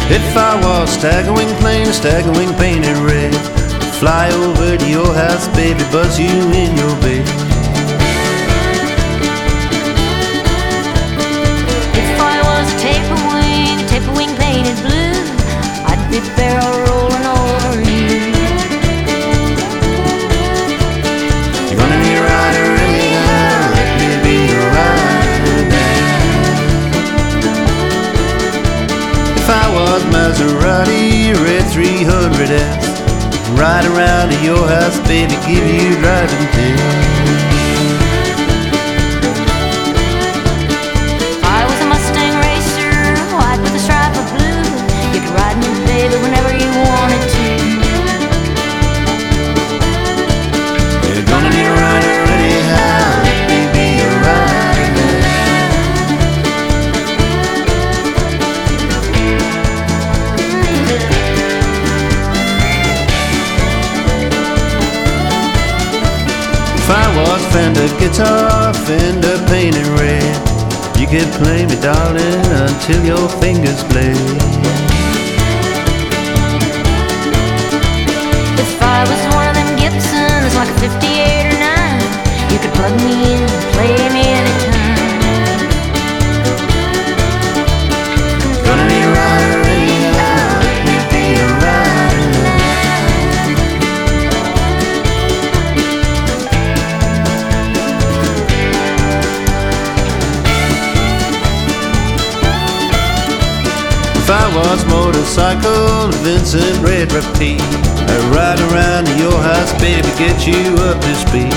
If I was stagger wing plane, a stagger wing painted red, fly over to your house, baby, buzz you in your bed. If I was a taper wing painted blue, I'd be barrel rolling over you. You're gonna be a rider anyhow, let me be your rider now. If I was Maserati, red 300S, ride around to your house, baby, give you driving tips. If I was a Mustang racer, white with a stripe of blue, you could ride me, baby, whenever you wanted to. You're gonna need a rider anyhow, let me be your rider. If I was Fender guitar, Fender painted red, you could play me, darling, until your fingers bled. If I was one of them Gibsons, like a 58 or 9, you could plug me in and play me anytime. Gonna need a rider anyhow, let me be your rider. If I was motorcycle, Vincent Red repeat, I'd ride around to your house, baby, get you up to speed.